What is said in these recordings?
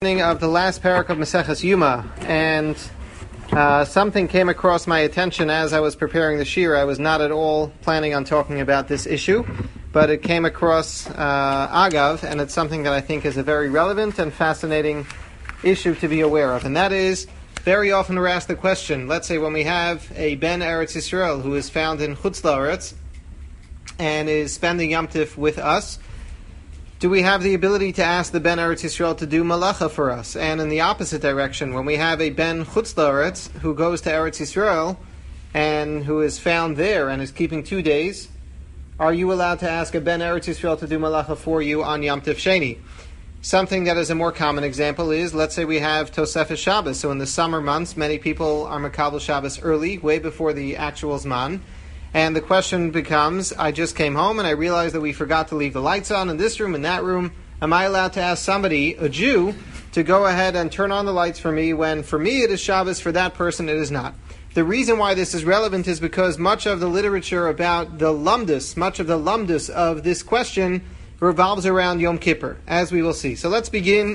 Of the last parak of Maseches Yuma, and something came across my attention as I was preparing the shir. I was not at all planning on talking about this issue, but it came across Agav, and it's something that I think is a very relevant and fascinating issue to be aware of. And that is, very often we're asked the question, let's say when we have a Ben Eretz Yisrael who is found in Chutz La'aretz and is spending Yom Tif with us, do we have the ability to ask the Ben Eretz Yisrael to do malacha for us? And in the opposite direction, when we have a Ben Chutz La'aretz who goes to Eretz Yisrael and who is found there and is keeping 2 days, are you allowed to ask a Ben Eretz Yisrael to do malacha for you on Yom Tif Sheni? Something that is a more common example is, let's say we have Tosefes Shabbos. So in the summer months, many people are Makabel Shabbos early, way before the actual Zman. And the question becomes, I just came home and I realized that we forgot to leave the lights on in this room and that room. Am I allowed to ask somebody, a Jew, to go ahead and turn on the lights for me when for me it is Shabbos, for that person it is not? The reason why this is relevant is because much of the literature about the lumdus of this question revolves around Yom Kippur, as we will see. So let's begin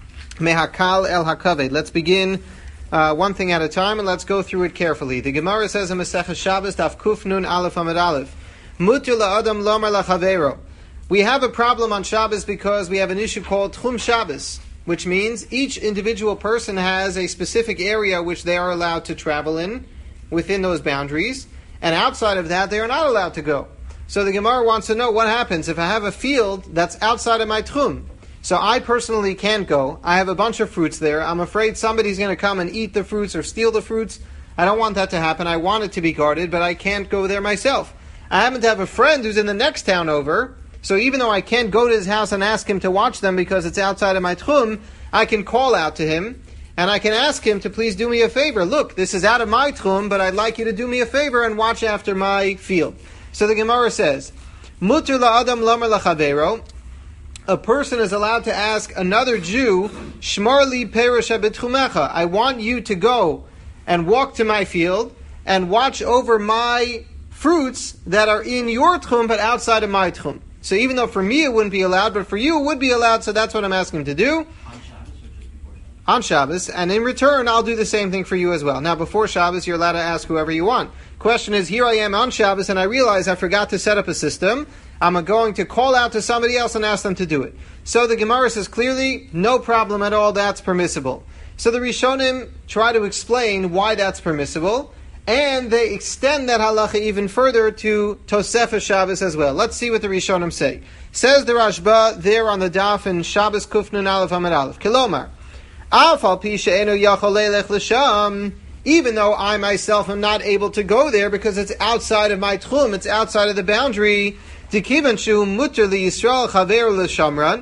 Mehakal El Hakaved. Let's begin one thing at a time, and let's go through it carefully. The Gemara says in Maseches Shabbos, Daf Kuf Nun Aleph Amud Aleph, Muter la'adam lomar lachavero. We have a problem on Shabbos because we have an issue called Tchum Shabbos, which means each individual person has a specific area which they are allowed to travel in within those boundaries, and outside of that they are not allowed to go. So the Gemara wants to know what happens if I have a field that's outside of my Tchum. So I personally can't go. I have a bunch of fruits there. I'm afraid somebody's going to come and eat the fruits or steal the fruits. I don't want that to happen. I want it to be guarded, but I can't go there myself. I happen to have a friend who's in the next town over, so even though I can't go to his house and ask him to watch them because it's outside of my Tchum, I can call out to him, and I can ask him to please do me a favor. Look, this is out of my Tchum, but I'd like you to do me a favor and watch after my field. So the Gemara says, Muter la'adam lamar lachavero. A person is allowed to ask another Jew, Shmar li perush betchumecha. I want you to go and walk to my field and watch over my fruits that are in your tchum but outside of my tchum. So even though for me it wouldn't be allowed, but for you it would be allowed, so that's what I'm asking him to do. On Shabbos or just before Shabbos? On Shabbos, and in return I'll do the same thing for you as well. Now before Shabbos you're allowed to ask whoever you want. Question is, here I am on Shabbos and I realize I forgot to set up a system. I'm going to call out to somebody else and ask them to do it. So the Gemara says clearly, no problem at all, that's permissible. So the Rishonim try to explain why that's permissible, and they extend that halacha even further to Tosefes Shabbos as well. Let's see what the Rishonim say. Says the Rashba there on the daf in Shabbos Kuf Nun Aleph Amud Aleph, Kilomar, Af al pi she'enu yachol leilech l'sham, even though I myself am not able to go there because it's outside of my tchum, it's outside of the boundary, Dikivan shu muter li Yisrael chaver l'shamran.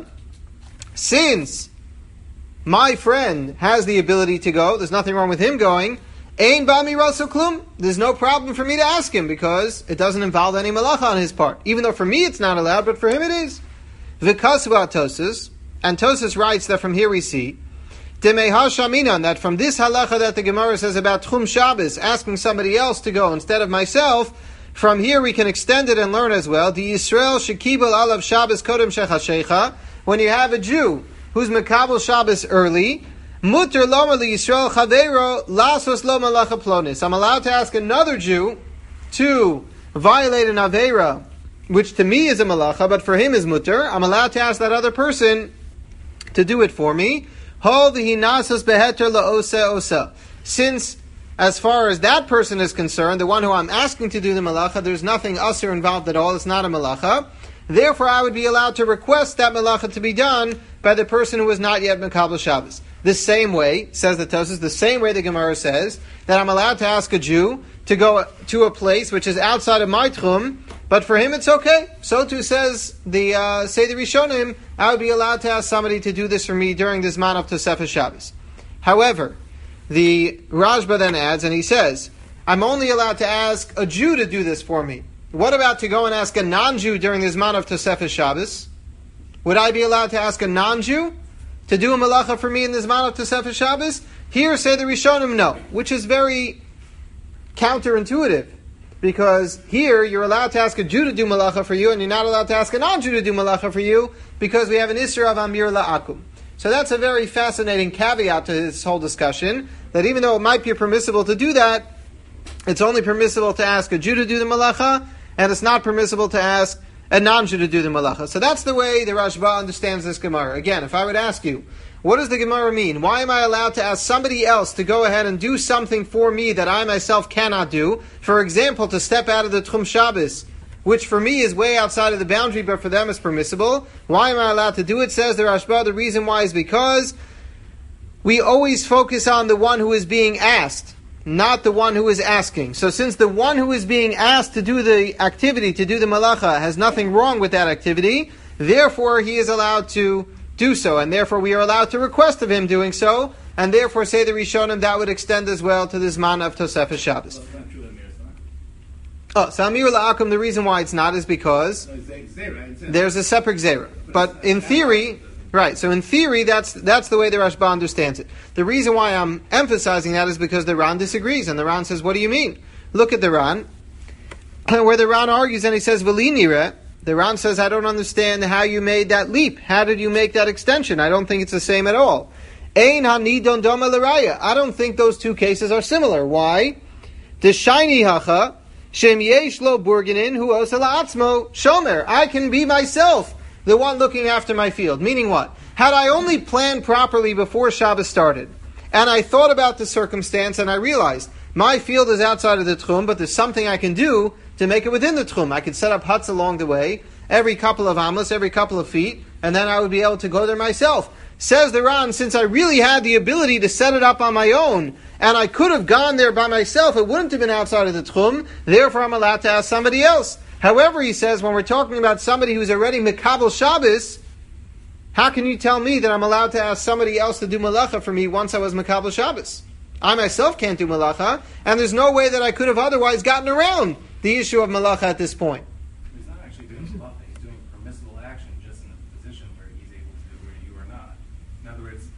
Since my friend has the ability to go, there's nothing wrong with him going. Ein bami rasu klum. There's no problem for me to ask him because it doesn't involve any malacha on his part. Even though for me it's not allowed, but for him it is. V'kasu Tosas, and Tosas writes that from here we see Demeha shaminan, that from this halacha that the Gemara says about Tchum Shabbos, asking somebody else to go instead of myself, from here we can extend it and learn as well. The Yisrael shekibel alav Shabbos kodem shechashecha. When you have a Jew who's makabel Shabbos early, muter loma li Yisrael chavero lasos lo malacha plonis. I'm allowed to ask another Jew to violate an avera, which to me is a malacha, but for him is muter. I'm allowed to ask that other person to do it for me. Ho v'hi nasos beheter la'osa osa. Since, as far as that person is concerned, the one who I'm asking to do the malacha, there's nothing usher involved at all, it's not a malacha. Therefore, I would be allowed to request that malacha to be done by the person who is not yet Makabel Shabbos. The same way, says the Tosas, the same way the Gemara says, that I'm allowed to ask a Jew to go to a place which is outside of my tchum, but for him it's okay. So too says the Rishonim, I would be allowed to ask somebody to do this for me during this man of Tosefes Shabbos. However, the Rashba then adds, and he says, I'm only allowed to ask a Jew to do this for me. What about to go and ask a non-Jew during this man of Tosefes Shabbos? Would I be allowed to ask a non-Jew to do a malacha for me in this man of Tosefes Shabbos? Here say the Rishonim no, which is very counterintuitive. Because here you're allowed to ask a Jew to do malacha for you, and you're not allowed to ask a non-Jew to do malacha for you, because we have an Isra of Amir La'akum. So that's a very fascinating caveat to this whole discussion, that even though it might be permissible to do that, it's only permissible to ask a Jew to do the malacha, and it's not permissible to ask a non-Jew to do the malacha. So that's the way the Rashba understands this Gemara. Again, if I would ask you, what does the Gemara mean? Why am I allowed to ask somebody else to go ahead and do something for me that I myself cannot do? For example, to step out of the Tchum Shabbos, which for me is way outside of the boundary, but for them is permissible. Why am I allowed to do it? Says the Rashba, the reason why is because we always focus on the one who is being asked, not the one who is asking. So since the one who is being asked to do the activity, to do the malacha, has nothing wrong with that activity, therefore he is allowed to do so, and therefore we are allowed to request of him doing so, and therefore say the Rishonim that would extend as well to this man of Tosefes Shabbos. Oh, so Amir La'akum, the reason why it's not is because there's a separate Gzeira. But in theory, right, so in theory, that's the way the Rashba understands it. The reason why I'm emphasizing that is because the Ran disagrees, and the Ran says, what do you mean? Look at the Ran, where the Ran argues, and he says, V'li nireh. The Ran says, I don't understand how you made that leap. How did you make that extension? I don't think it's the same at all. Ein hanidon doma l'raya. I don't think those two cases are similar. Why? The shiny hacha, shem yesh lo burgenin hu osa la'atzmo shomer. I can be myself, the one looking after my field. Meaning what? Had I only planned properly before Shabbos started, and I thought about the circumstance, and I realized my field is outside of the Tchum, but there's something I can do to make it within the Tchum. I could set up huts along the way, every couple of amos, every couple of feet, and then I would be able to go there myself. Says the Ran, since I really had the ability to set it up on my own, and I could have gone there by myself, it wouldn't have been outside of the Tchum, therefore I'm allowed to ask somebody else. However, he says, when we're talking about somebody who's already Mekabel Shabbos, how can you tell me that I'm allowed to ask somebody else to do malacha for me once I was Mekabel Shabbos? I myself can't do malacha, and there's no way that I could have otherwise gotten around the issue of malacha at this point. He's not actually doing malacha, he's doing permissible action just in a position where he's able to do where you are not. In other words,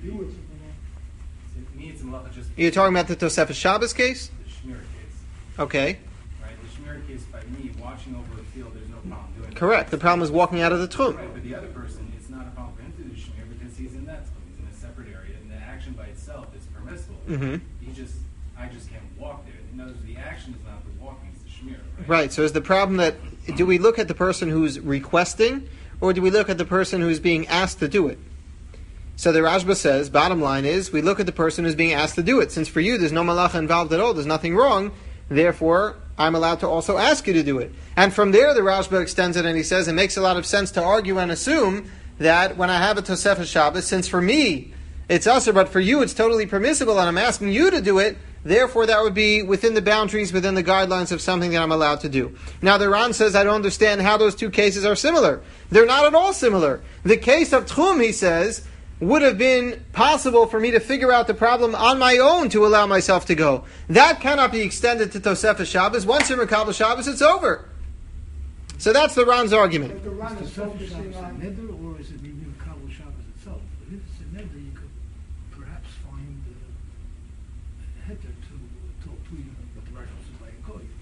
to me it's malacha just... You're talking about the Tosefes Shabbos case? The Shmira case. Okay. Right, the Shmira case, by me watching over a field, there's no problem doing it. Correct. The problem is walking out of the Tchum. Right, but the other person, it's not a problem for him to do Shmir because he's in that Tchum, he's in a separate area, and the action by itself is permissible. Mm-hmm. I just can't walk there. In other words, the action is not the walking, it's the Shmir, right? Right, so is the problem that, do we look at the person who's requesting, or do we look at the person who's being asked to do it? So the Rashba says, bottom line is, we look at the person who's being asked to do it. Since for you there's no malacha involved at all, there's nothing wrong, therefore I'm allowed to also ask you to do it. And from there the Rashba extends it and he says, it makes a lot of sense to argue and assume that when I have a Tosefes Shabbos, since for me it's usher, but for you it's totally permissible and I'm asking you to do it, therefore that would be within the boundaries, within the guidelines of something that I'm allowed to do. Now the Ran says, I don't understand how those two cases are similar. They're not at all similar. The case of Tchum, he says, would have been possible for me to figure out the problem on my own to allow myself to go. That cannot be extended to Tosefes Shabbos. Once you're Mekabel Shabbos, it's over. So that's the Ran's argument. But the Ran is focusing on neder, or is it maybe Mekabel Shabbos itself? But if it's a neder, you could perhaps find a heter to talk to you, but the rifle is by a koy.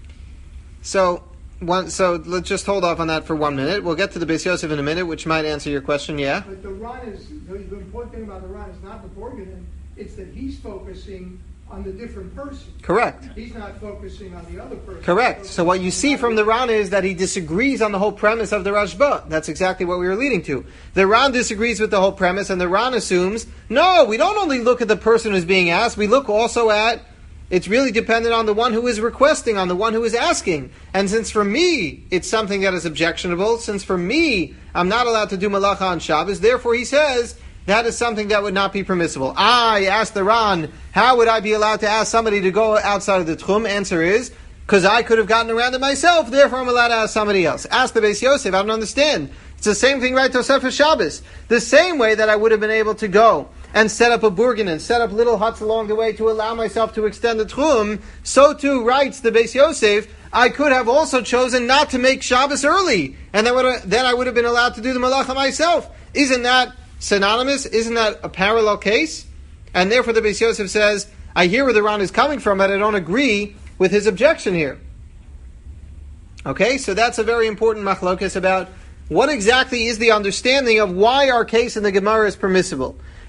So let's just hold off on that for 1 minute. We'll get to the Beis Yosef in a minute, which might answer your question, yeah? But the Ran is, the important thing about the Ran is not the Borganin, it's that he's focusing on the different person. Correct. He's not focusing on the other person. Correct. So what you see from the Ran is that he disagrees on the whole premise of the Rashba. That's exactly what we were leading to. The Ran disagrees with the whole premise, and the Ran assumes, no, we don't only look at the person who's being asked, we look also at, it's really dependent on the one who is requesting, on the one who is asking. And since for me, it's something that is objectionable, since for me, I'm not allowed to do malacha on Shabbos, therefore he says, that is something that would not be permissible. I asked the Ran, how would I be allowed to ask somebody to go outside of the Tchum? Answer is, because I could have gotten around it myself, therefore I'm allowed to ask somebody else. Ask the Beis Yosef, I don't understand. It's the same thing, right, Tosefes Shabbos. The same way that I would have been able to go and set up a burgan and set up little huts along the way to allow myself to extend the Tchum, so too, writes the Beis Yosef, I could have also chosen not to make Shabbos early, and then I would have been allowed to do the malacha myself. Isn't that synonymous? Isn't that a parallel case? And therefore the Beis Yosef says, I hear where the Ran is coming from, but I don't agree with his objection here. Okay, so that's a very important machlokes about what exactly is the understanding of why our case in the Gemara is permissible.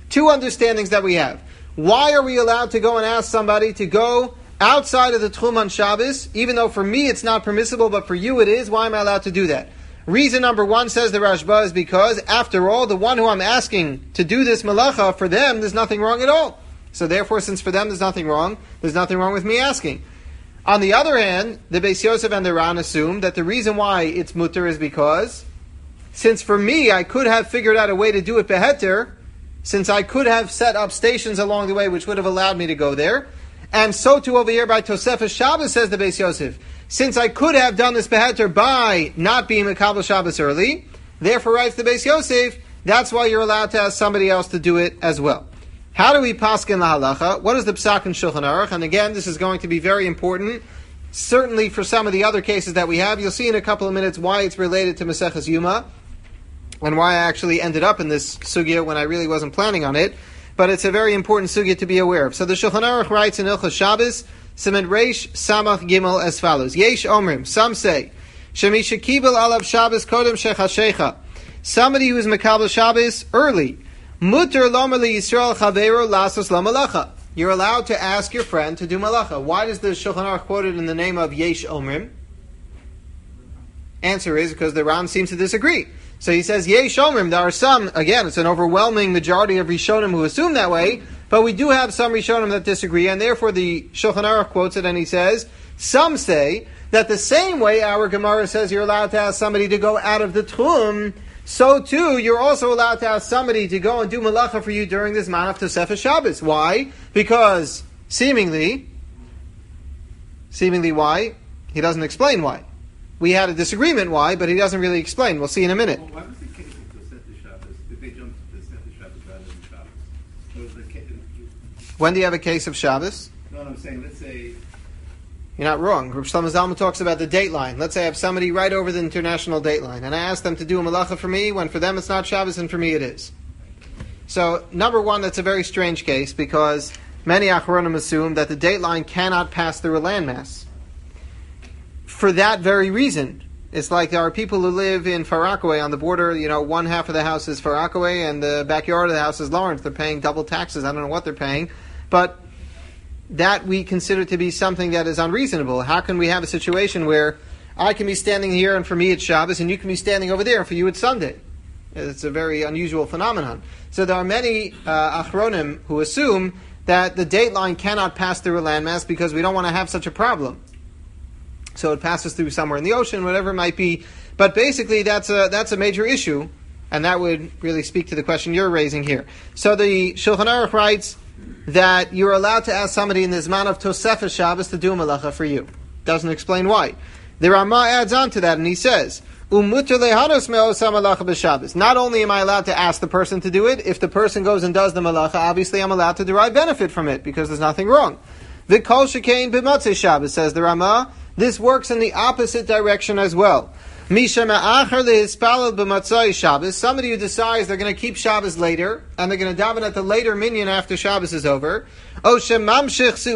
Two understandings that we have. Why are we allowed to go and ask somebody to go outside of the Tchum on Shabbos, even though for me it's not permissible, but for you it is? Why am I allowed to do that? Reason number one, says the Rashba, is because, after all, the one who I'm asking to do this malacha, for them, there's nothing wrong at all. So therefore, since for them there's nothing wrong with me asking. On the other hand, the Beis Yosef and the Ran assume that the reason why it's mutter is because, since for me I could have figured out a way to do it beheter, since I could have set up stations along the way which would have allowed me to go there, and so too over here by Tosefes Shabbos, says the Beis Yosef, since I could have done this beheter by not being Mekabel Shabbos early, therefore writes the Beis Yosef, that's why you're allowed to ask somebody else to do it as well. How do we paskin la halacha? What is the psak in Shulchan Aruch? And again, this is going to be very important, certainly for some of the other cases that we have. You'll see in a couple of minutes why it's related to Maseches Yuma, and why I actually ended up in this sugya when I really wasn't planning on it. But it's a very important sugya to be aware of. So the Shulchan Aruch writes in Ilchos Shabbos, Siman Reish Samach Gimel as follows. Yesh Omrim, some say, Shemisha Kibel Alav Shabbos Kodem Shechashecha. Somebody who is Mekabel Shabbos early, Mutter Lomer Li Yisrael Chaveiro Lasos La Malacha. You're allowed to ask your friend to do malacha. Why does the Shulchan Aruch quote it in the name of Yesh Omrim? Answer is because the Ram seems to disagree. So he says, Yesh Omrim, there are some, again, it's an overwhelming majority of Rishonim who assume that way, but we do have some Rishonim that disagree, and therefore the Shulchan Aruch quotes it, and he says, some say that the same way our Gemara says you're allowed to ask somebody to go out of the Tchum, so too, you're also allowed to ask somebody to go and do malacha for you during this man of Tosefes Shabbos. Why? Because, seemingly why? He doesn't explain why. We had a disagreement why, but he doesn't really explain. We'll see in a minute. Well, why was the case of Tosefes Shabbos? Did they jump to Tosefes Shabbos rather than Shabbos? Was the case? When do you have a case of Shabbos? No, I'm saying, let's say... You're not wrong. Rav Shlomo Zalman talks about the date line. Let's say I have somebody right over the international date line, and I ask them to do a malacha for me, when for them it's not Shabbos, and for me it is. So, number one, that's a very strange case, because many Achronim assume that the date line cannot pass through a landmass. For that very reason. It's like there are people who live in Far Rockaway on the border, one half of the house is Far Rockaway, and the backyard of the house is Lawrence. They're paying double taxes. I don't know what they're paying, but that we consider to be something that is unreasonable. How can we have a situation where I can be standing here and for me it's Shabbos, and you can be standing over there and for you it's Sunday? It's a very unusual phenomenon. So there are many Achronim who assume that the date line cannot pass through a landmass because we don't want to have such a problem. So it passes through somewhere in the ocean, whatever it might be. But basically that's a major issue, and that would really speak to the question you're raising here. So the Shulchan Aruch writes that you're allowed to ask somebody in the Zman of Tosefes Shabbos to do a malacha for you. Doesn't explain why. The Ramah adds on to that, and he says, Umuter lehanos me'osam malacha b'Shabbos. Not only am I allowed to ask the person to do it, if the person goes and does the malacha, obviously I'm allowed to derive benefit from it, because there's nothing wrong. V'kol shekein b'matzei Shabbos, says the Ramah. This works in the opposite direction as well. Somebody who decides they're going to keep Shabbos later, and they're going to daven at the later minyan after Shabbos is over. Let's say we're having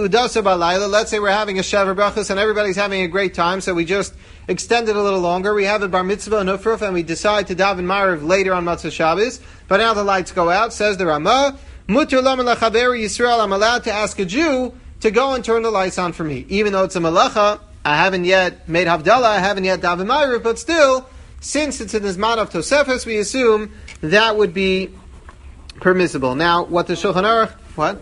a Shavuot Brachos and everybody's having a great time, so we just extend it a little longer. We have a Bar Mitzvah and Ufruf, and we decide to daven Ma'ariv later on Matzah Shabbos. But now the lights go out, says the Ramah. Muter Lamer L'Chaver Yisrael, I'm allowed to ask a Jew to go and turn the lights on for me. Even though it's a malacha, I haven't yet made Havdalah, I haven't yet daven Ma'ariv, but still, since it's in the Zman of Tosefes, we assume that would be permissible. Now, what the Shulchan Aruch... What?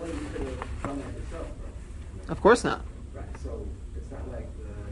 Of course not. Right, so it's not like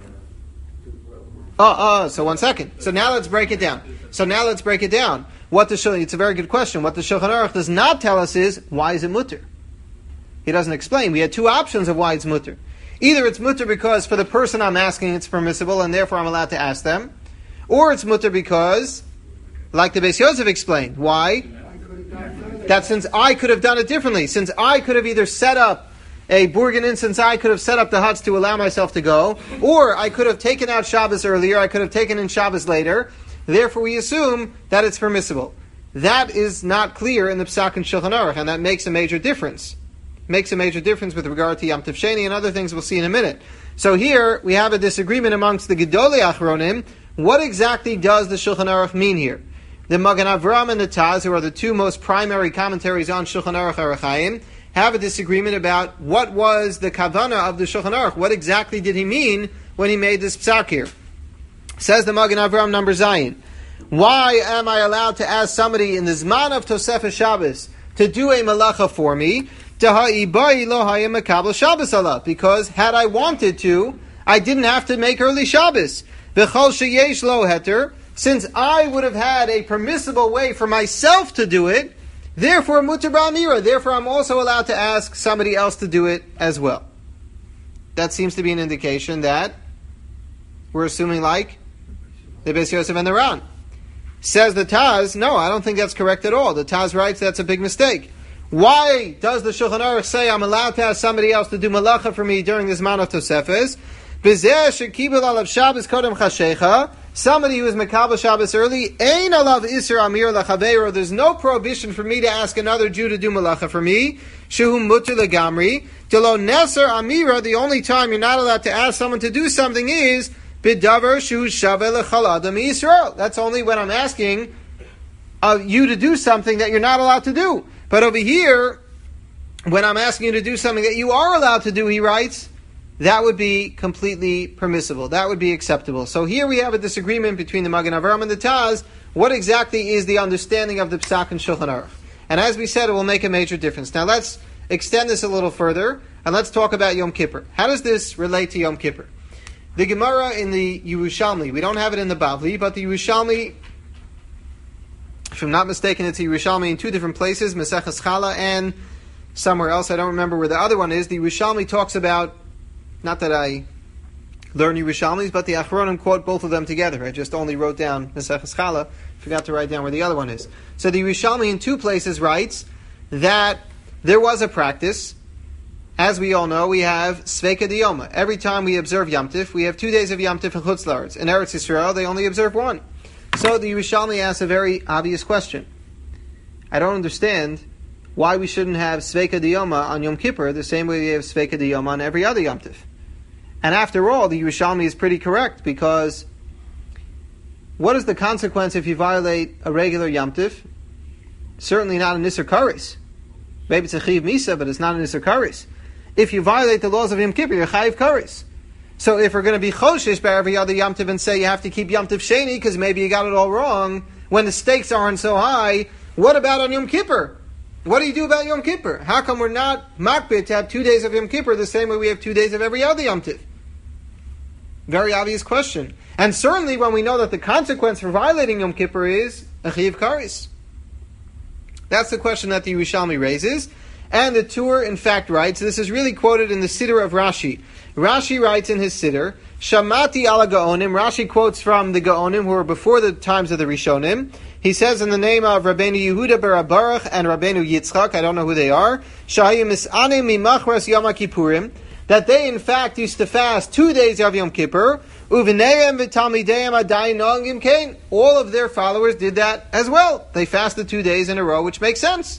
So 1 second. So now let's break it down. What the Shulchan... It's a very good question. What the Shulchan Aruch does not tell us is, why is it mutter? He doesn't explain. We had two options of why it's mutter. Either it's mutter because for the person I'm asking it's permissible and therefore I'm allowed to ask them, or it's mutter because, like the Beis Yosef explained, why? That since I could have done it differently, since I could have either set up a burgenin, since I could have set up the huts to allow myself to go, or I could have taken out Shabbos earlier, I could have taken in Shabbos later, therefore we assume that it's permissible. That is not clear in the Psak and Shulchan Aruch, and that makes a major difference. Makes a major difference with regard to Yom Tov Sheni and other things we'll see in a minute. So here we have a disagreement amongst the Gedolei Achronim. What exactly does the Shulchan Aruch mean here? the Magen Avraham and the Taz, who are the two most primary commentaries on Shulchan Aruch Orach Chaim, have a disagreement about what was the kavanah of the Shulchan Aruch. What exactly did he mean when he made this psak here? Says the Magen Avraham number Zayin. Why am I allowed to ask somebody in the Zman of Tosefes Shabbos to do a malacha for me? Because had I wanted to, I didn't have to make early Shabbos. Since I would have had a permissible way for myself to do it, therefore mutar ba'amira. Therefore, I'm also allowed to ask somebody else to do it as well. That seems to be an indication that we're assuming like the Beis Yosef and the Ran. Says the Taz, no, I don't think that's correct at all. The Taz writes that's a big mistake. Why does the Shulchan Aruch say I'm allowed to ask somebody else to do malacha for me during this Zman of Tosefes? Somebody who is Mekabel Shabbos early, Ein alav Isser Amir Lachaveiro. There's no prohibition for me to ask another Jew to do malacha for me. Shehu Mutter Legamri. Delo Neser Amira. The only time you're not allowed to ask someone to do something is Bidavar Shu Shaveh Lechal Adam Yisrael. That's only when I'm asking you to do something that you're not allowed to do. But over here, when I'm asking you to do something that you are allowed to do, he writes, that would be completely permissible. That would be acceptable. So here we have a disagreement between the Magen Avraham and the Taz. What exactly is the understanding of the Psak and Shulchan Aruch? And as we said, it will make a major difference. Now let's extend this a little further, and let's talk about Yom Kippur. How does this relate to Yom Kippur? The Gemara in the Yerushalmi, we don't have it in the Bavli, but the Yerushalmi, if I'm not mistaken, it's the Yerushalmi in two different places, Maseches Chala and somewhere else. I don't remember where the other one is. The Yerushalmi talks about, not that I learn Yerushalmis, but the Achronim quote both of them together. I just only wrote down Maseches Chala, forgot to write down where the other one is. So the Yerushalmi in two places writes that there was a practice. As we all know, we have Sveika Diyoma. Every time we observe Yom Tif, we have 2 days of Yom Tif in Chutz La'aretz. In Eretz Yisrael, they only observe one. So the Yerushalmi asks a very obvious question. I don't understand why we shouldn't have Sveika Diyoma on Yom Kippur the same way we have Sveika Diyoma on every other Yom Tif. And after all, the Yerushalmi is pretty correct, because what is the consequence if you violate a regular Yom Tif? Certainly not an Isser Kares. Maybe it's a Chiv Misa, but it's not an Isser Kares. If you violate the laws of Yom Kippur, you're Chayiv Kares. So if we're going to be Choshish by every other Yom Tif and say you have to keep Yom Tif Sheni because maybe you got it all wrong, when the stakes aren't so high, what about on Yom Kippur? What do you do about Yom Kippur? How come we're not makbid to have 2 days of Yom Kippur the same way we have 2 days of every other Yom Tif? Very obvious question. And certainly when we know that the consequence for violating Yom Kippur is a Chayiv Kares. That's the question that the Yerushalmi raises. And the Tur, in fact, writes, this is really quoted in the Siddur of Rashi. Rashi writes in his Siddur, Shamati ala Gaonim. Rashi quotes from the Gaonim who were before the times of the Rishonim. He says in the name of Rabbeinu Yehuda ber Baruch and Rabbeinu Yitzchak, I don't know who they are, Shahim Mis'anim mimachras Yom Kippurim, that they in fact used to fast 2 days of Yom Kippur, Uvineim v'talmideim adayin nogim kain. All of their followers did that as well. They fasted 2 days in a row, which makes sense.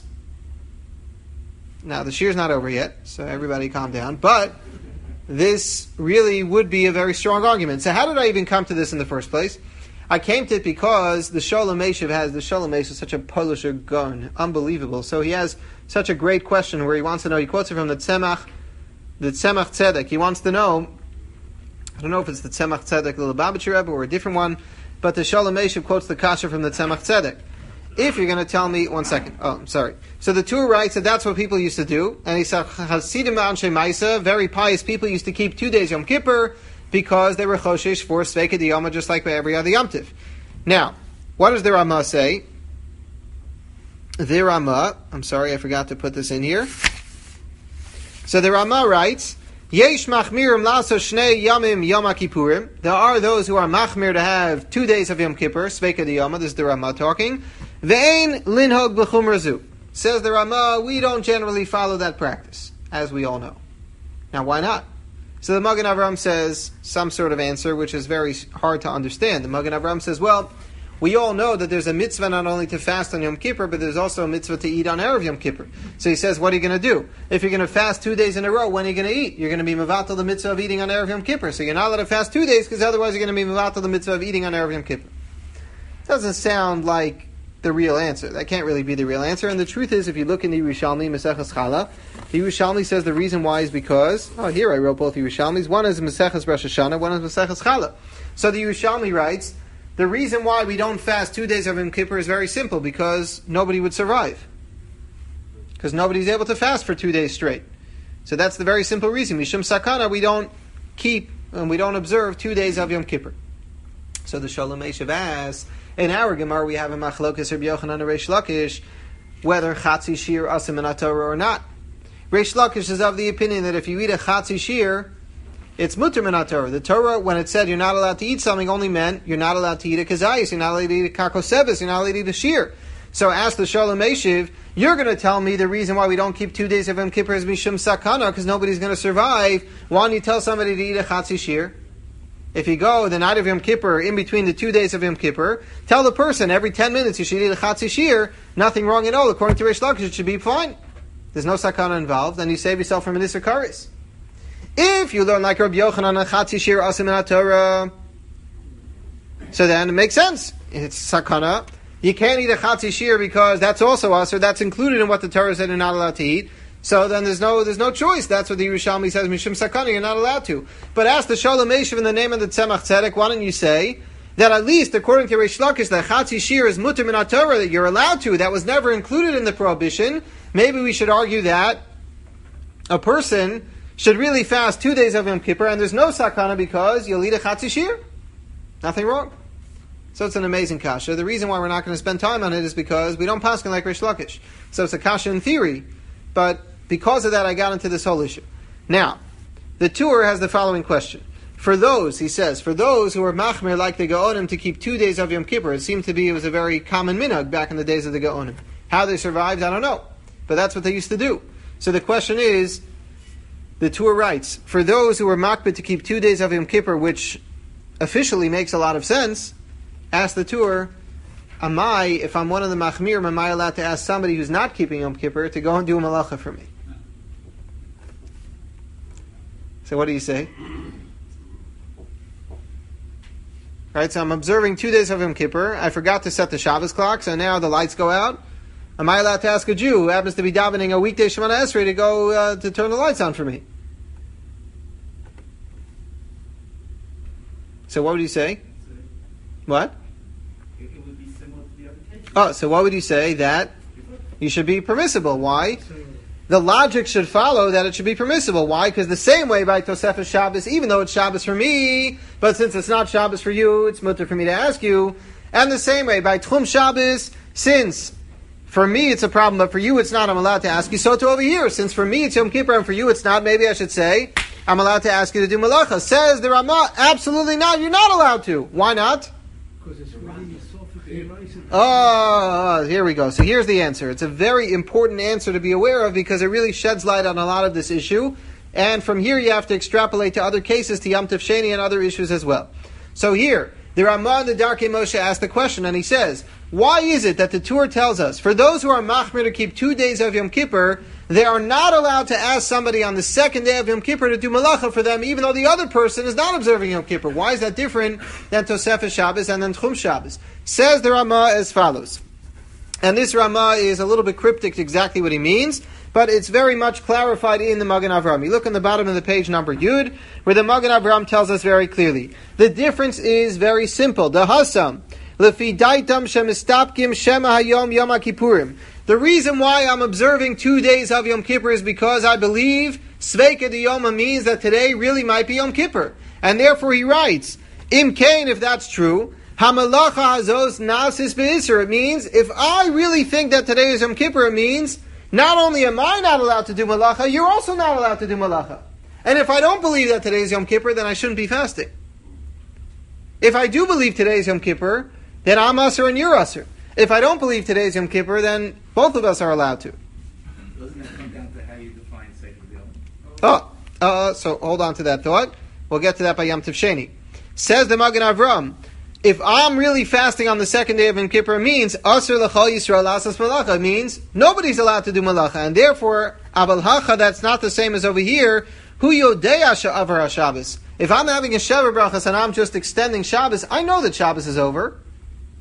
Now, the shir's not over yet, so everybody calm down. But this really would be a very strong argument. So how did I even come to this in the first place? I came to it because the Sholem Meshav is such a Polish gun, unbelievable. So he has such a great question where he wants to know, he quotes it from the Tzemach Tzedek. He wants to know, I don't know if it's the Tzemach Tzedek, the Lubavitcher Rebbe, or a different one, but the Sholem Meshav quotes the Kasha from the Tzemach Tzedek. If you're going to tell me, 1 second. Oh, I'm sorry. So the Tur writes that that's what people used to do. And he said, Hasidim Anshe Maisa, very pious people used to keep 2 days Yom Kippur because they were Choshish for Sveika Diyoma just like by every other Yom Tif. Now, what does the Ramah say? The Ramah, I'm sorry, I forgot to put this in here. So the Ramah writes, Yesh machmirim laso shnei yamim Yom Kippurim. There are those who are machmir to have 2 days of Yom Kippur, Sveika Diyoma, this is the Ramah talking. Ve'ein linhog b'chumra zu. Says the Ramah, we don't generally follow that practice, as we all know. Now, why not? So the Magen Avraham says some sort of answer, which is very hard to understand. The Magen Avraham says, well, we all know that there's a mitzvah not only to fast on Yom Kippur, but there's also a mitzvah to eat on Erev Yom Kippur. So he says, what are you going to do? If you're going to fast 2 days in a row, when are you going to eat? You're going to be mevatel the mitzvah of eating on Erev Yom Kippur. So you're not allowed to fast 2 days, because otherwise you're going to be mevatel the mitzvah of eating on Erev Yom Kippur. Doesn't sound like the real answer. That can't really be the real answer. And the truth is, if you look in the Yerushalmi, Maseches Chala, the Yerushalmi says the reason why is because, here I wrote both Yerushalmis. One is Maseches Rosh Hashanah, one is Maseches Chala. So the Yerushalmi writes, the reason why we don't fast 2 days of Yom Kippur is very simple, because nobody would survive. Because nobody's able to fast for 2 days straight. So that's the very simple reason. Mishum Sakana, we don't keep and we don't observe 2 days of Yom Kippur. So the Sholem Eshev asks, in our Gemara we have a Machlokes Rabbi Yochanan and Reish Lakish, whether Chatzi Shir Asim Min HaTorah or not. Reish Lakish is of the opinion that if you eat a Chatzi Shir, it's Mutter Min HaTorah. The Torah, when it said you're not allowed to eat something, only meant you're not allowed to eat a Kazayis, you're not allowed to eat a Kakosebis, you're not allowed to eat a Shir. So ask the Sholem Eshev, you're going to tell me the reason why we don't keep 2 days of Yom Kippur is Mishum Sakana, because nobody's going to survive. Why don't you tell somebody to eat a Chatzi Shir? If you go the night of Yom Kippur, in between the 2 days of Yom Kippur, tell the person every 10 minutes you should eat a Chatzi Shir, nothing wrong at all. According to Reish Lakish, it should be fine. There's no Sakana involved, and you save yourself from a Nisr Karis. If you learn like Rabbi Yochanan, a Chatzi Shir Asim Min HaTorah, so then it makes sense. It's Sakana. You can't eat a Chatzi Shir because that's also Asr, that's included in what the Torah said you're not allowed to eat. So then there's no choice. That's what the Yerushalmi says, Mishum Sakana, you're not allowed to. But ask the Sholem Eshev in the name of the Tzemach Tzedek, why don't you say that at least according to Reish Lakish, the Chatzi Shir is Mutter Min HaTorah, that you're allowed to, that was never included in the prohibition. Maybe we should argue that a person should really fast 2 days of Yom Kippur, and there's no Sakana because you'll eat a Chatzi Shir. Nothing wrong. So it's an amazing kasha. The reason why we're not going to spend time on it is because we don't paskin like Reish Lakish. So it's a kasha in theory, but because of that I got into this whole issue. Now, the Tur has the following question. For those, he says, for those who are machmer like the Gaonim to keep 2 days of Yom Kippur, it seemed to be, it was a very common minhag back in the days of the Gaonim. How they survived, I don't know. But that's what they used to do. So the question is, the Tur writes, for those who are machmer to keep 2 days of Yom Kippur, which officially makes a lot of sense, ask the Tur, if I'm one of the machmir, am I allowed to ask somebody who's not keeping Yom Kippur to go and do a malacha for me? So what do you say? Right, so I'm observing 2 days of Yom Kippur. I forgot to set the Shabbos clock, so now the lights go out. Am I allowed to ask a Jew who happens to be davening a weekday Shemana Esrei to go to turn the lights on for me? So what would you say? What? It would be similar to the other case. So what would you say? That you should be permissible. Why? The logic should follow that it should be permissible. Why? Because the same way by Tosefes Shabbos, even though it's Shabbos for me, but since it's not Shabbos for you, it's mutter for me to ask you. And the same way by Tchum Shabbos, since for me it's a problem, but for you it's not, I'm allowed to ask you. So to over here, since for me it's Yom Kippur and for you it's not, maybe I should say, I'm allowed to ask you to do malacha. Says the Ramah, absolutely not, you're not allowed to. Why not? Because it's really here we go. So here's the answer. It's a very important answer to be aware of because it really sheds light on a lot of this issue. And from here you have to extrapolate to other cases, to Yom Tov Sheni and other issues as well. So here, the Ramah and the Darkei Moshe asked the question, and he says, why is it that the Tur tells us, for those who are machmir to keep 2 days of Yom Kippur, they are not allowed to ask somebody on the second day of Yom Kippur to do malacha for them, even though the other person is not observing Yom Kippur? Why is that different than Tosefes Shabbos and then Tchum Shabbos? Says the Ramah as follows. And this Ramah is a little bit cryptic exactly what he means, but it's very much clarified in the Magen Avraham. You look on the bottom of the page, number Yud, where the Magen Avraham tells us very clearly. The difference is very simple. The Hasam, Lefi Daitam Shemistapkim Shema Hayom Yom HaKippurim. The reason why I'm observing 2 days of Yom Kippur is because I believe Sveika de Yoma means that today really might be Yom Kippur. And therefore he writes, Im Kain, if that's true, Hamalacha Hazos Nasis Be'isr. It means, if I really think that today is Yom Kippur, it means, not only am I not allowed to do malacha, you're also not allowed to do malacha. And if I don't believe that today is Yom Kippur, then I shouldn't be fasting. If I do believe today is Yom Kippur, then I'm Asr and you're Asr. If I don't believe today is Yom Kippur, then both of us are allowed to. Doesn't that come down to how you define Sefer Yom? So hold on to that thought. We'll get to that by Yom Tov Sheni. Says the Magen Avraham, if I'm really fasting on the second day of Yom Kippur, it means Asr l'chol Yisrael asas malacha. It means nobody's allowed to do malacha, and therefore Abel Hacha, that's not the same as over here. Hu yodeya she'avar haShabbos. If I'm having a Sheva Brachas and I'm just extending Shabbos, I know that Shabbos is over.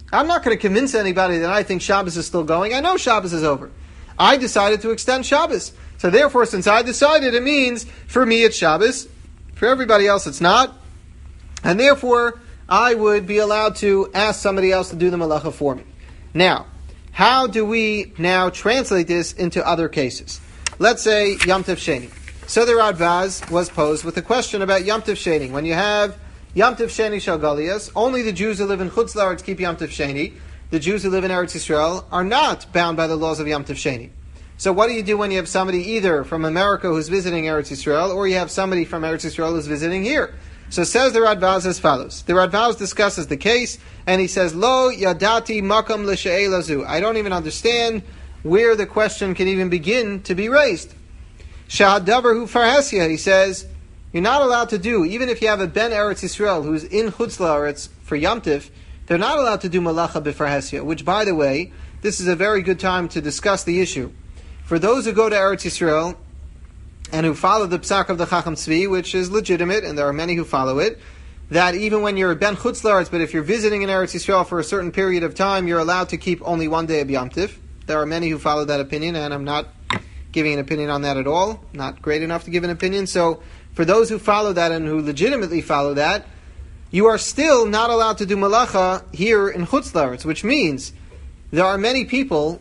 I'm not going to convince anybody that I think Shabbos is still going. I know Shabbos is over. I decided to extend Shabbos. So therefore, since I decided, it means for me it's Shabbos. For everybody else it's not. And therefore, I would be allowed to ask somebody else to do the malacha for me. Now, how do we now translate this into other cases? Let's say Yom Tov Sheni. So the Radvaz was posed with a question about Yom Tov Sheni. When you have Yom Tov Sheni Shel Galias, only the Jews who live in Chutz La'aretz keep Yom Tov Sheni. The Jews who live in Eretz Yisrael are not bound by the laws of Yom Tov Sheni. So what do you do when you have somebody either from America who's visiting Eretz Yisrael, or you have somebody from Eretz Yisrael who's visiting here? So says the Radvaz as follows. The Radvaz discusses the case, and he says, Lo yadati makam l'she'elazu. I don't even understand where the question can even begin to be raised. Shahadavar hu farhesya. He says, you're not allowed to do, even if you have a ben Eretz Yisrael who's in Chutz La'aretz for Yom Tiv, they're not allowed to do malacha b'farhesya, which, by the way, this is a very good time to discuss the issue. For those who go to Eretz Yisrael and who follow the psak of the Chacham Tzvi, which is legitimate, and there are many who follow it, that even when you're a ben Chutz La'aretz, but if you're visiting in Eretz Yisrael for a certain period of time, you're allowed to keep only one day of Yom Tiv. There are many who follow that opinion, and I'm not giving an opinion on that at all. Not great enough to give an opinion. So, for those who follow that and who legitimately follow that, you are still not allowed to do malacha here in Chutz La'aretz, which means there are many people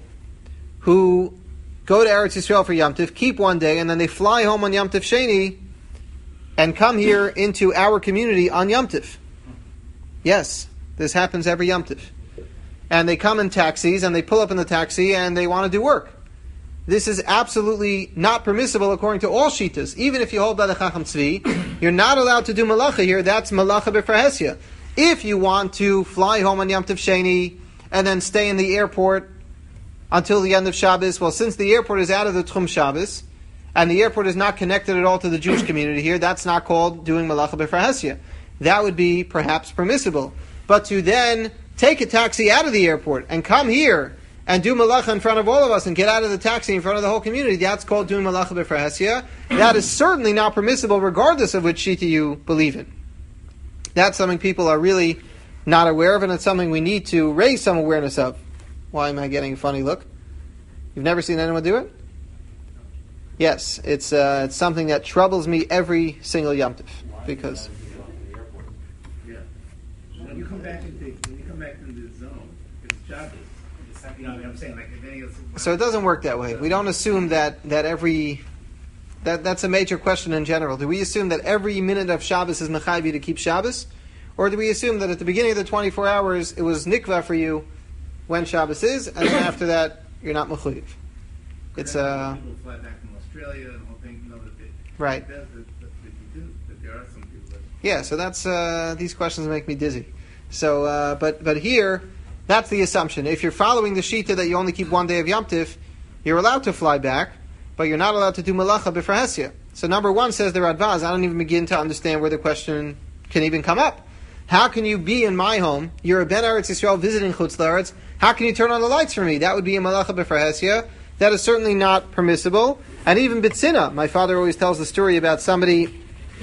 who go to Eretz Yisrael for Yom Tiv, keep one day, and then they fly home on Yom Tiv Sheni and come here into our community on Yom Tiv. Yes, this happens every Yom Tiv. And they come in taxis, and they pull up in the taxi, and they want to do work. This is absolutely not permissible according to all Shitas. Even if you hold by the Chacham Tzvi, you're not allowed to do malacha here. That's malacha b'farhesya. If you want to fly home on Yom Tov Sheni and then stay in the airport until the end of Shabbos, well, since the airport is out of the Tchum Shabbos, and the airport is not connected at all to the Jewish community here, that's not called doing malacha b'farhesya. That would be perhaps permissible. But to then take a taxi out of the airport and come here and do malacha in front of all of us and get out of the taxi in front of the whole community, that's called doing malacha b'farhesya. That is certainly not permissible regardless of which shita you believe in. That's something people are really not aware of, and it's something we need to raise some awareness of. Why am I getting a funny look? You've never seen anyone do it? Yes, it's something that troubles me every single Yom Tov, because Yeah. When you come back into the zone, it's Shabbos. You know what I'm saying? Like, if any of so it doesn't work that way. We don't assume that that's a major question in general. Do we assume that every minute of Shabbos is mechayiv to keep Shabbos? Or do we assume that at the beginning of the 24 hours it was nikva for you when Shabbos is, and then after that you're not mechayiv? It's people fly back from Australia and the whole thing, you know, that they, right. That's what you do, that there are some people that... Yeah, so that's these questions make me dizzy. So, but here, that's the assumption. If you're following the shita that you only keep one day of Yom Tiv, you're allowed to fly back, but you're not allowed to do malacha b'farhesya. So number one, says the Radvaz, I don't even begin to understand where the question can even come up. How can you be in my home? You're a ben Eretz Yisrael visiting Chutz La'aretz. How can you turn on the lights for me? That would be a malacha b'farhesya. That is certainly not permissible. And even B'tzina, my father always tells the story about somebody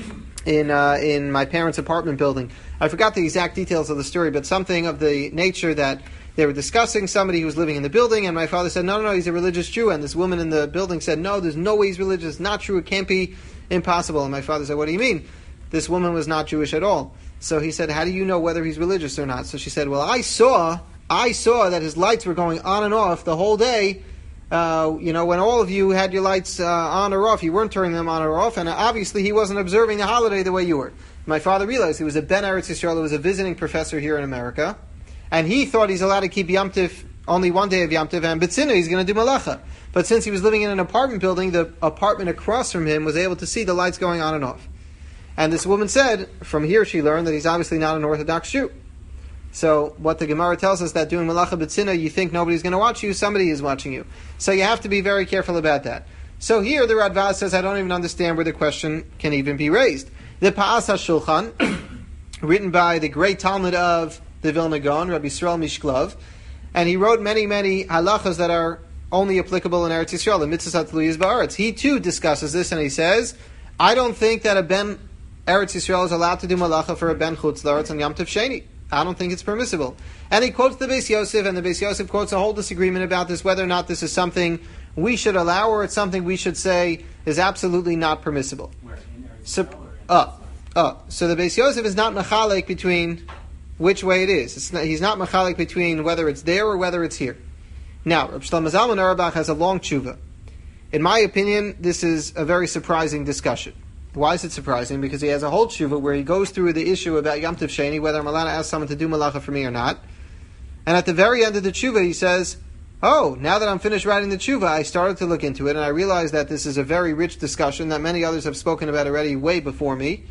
in my parents' apartment building. I forgot the exact details of the story, but something of the nature that they were discussing somebody who was living in the building, and my father said, no, he's a religious Jew. And this woman in the building said, no, there's no way he's religious. It's not true. It can't be, impossible. And my father said, what do you mean? This woman was not Jewish at all. So he said, how do you know whether he's religious or not? So she said, well, I saw that his lights were going on and off the whole day. When all of you had your lights on or off, you weren't turning them on or off, and obviously he wasn't observing the holiday the way you were. My father realized he was a ben Eretz Yisrael, who was a visiting professor here in America, and he thought he's allowed to keep Yom Tiv, only one day of Yom Tiv, and B'tzina, he's going to do malacha. But since he was living in an apartment building, the apartment across from him was able to see the lights going on and off. And this woman said, from here she learned that he's obviously not an Orthodox Jew. So what the Gemara tells us, that doing malacha b'tzina, you think nobody's going to watch you, somebody is watching you. So you have to be very careful about that. So here the Radvaz says, I don't even understand where the question can even be raised. The Pa'as HaShulchan, written by the great Talmud of the Vilna Gaon, Rabbi Yisrael Mishklov, and he wrote many, many halachas that are only applicable in Eretz Yisrael, the mitzvahs hatluyos ba'aretz. He too discusses this, and he says, I don't think that a ben Eretz Yisrael is allowed to do malacha for a ben Chutz La'aretz on Yom Tov Sheni. I don't think it's permissible. And he quotes the Beis Yosef, and the Beis Yosef quotes a whole disagreement about this, whether or not this is something we should allow or it's something we should say is absolutely not permissible. Where? In Eretz So, Yisrael or in so the Beis Yosef is not mechalek between which way it is. He's not mechalek between whether it's there or whether it's here. Now, Reb Shlomo Zalman Auerbach has a long tshuva. In my opinion, this is a very surprising discussion. Why is it surprising? Because he has a whole tshuva where he goes through the issue about Yom Tov Sheni, whether I'm allowed to ask someone to do malacha for me or not. And at the very end of the tshuva, he says, oh, now that I'm finished writing the tshuva, I started to look into it, and I realized that this is a very rich discussion that many others have spoken about already way before me.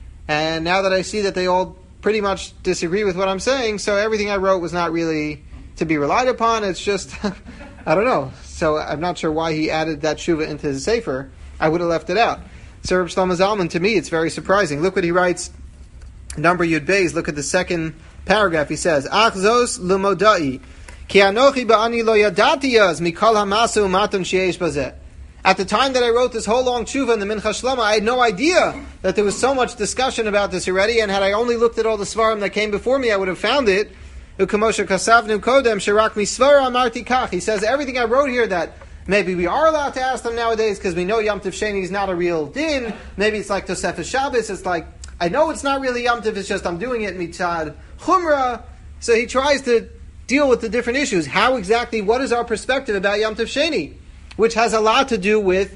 And now that I see that they all pretty much disagree with what I'm saying, so everything I wrote was not really to be relied upon. It's just, I don't know. So I'm not sure why he added that tshuva into his sefer. I would have left it out. So Reb Shlomo Zalman, to me, it's very surprising. Look what he writes, number Yud Beis. Look at the second paragraph. He says, Ach zos l'modai, ki anochi ba'ani lo yadati yaz mikol hamasu umatum sheyesh bazeh. At the time that I wrote this whole long tshuva in the Mincha Shloma, I had no idea that there was so much discussion about this already, and had I only looked at all the svarim that came before me, I would have found it. Ukamosha kasavnu kodem shirak misvara amarti kach. He says, everything I wrote here that maybe we are allowed to ask them nowadays because we know Yom Tov Sheni is not a real din. Maybe it's like Tosefes Shabbos. It's like, I know it's not really Yom Tov, it's just I'm doing it mitzad chumrah. So he tries to deal with the different issues. How exactly, what is our perspective about Yom Tov Sheni? Which has a lot to do with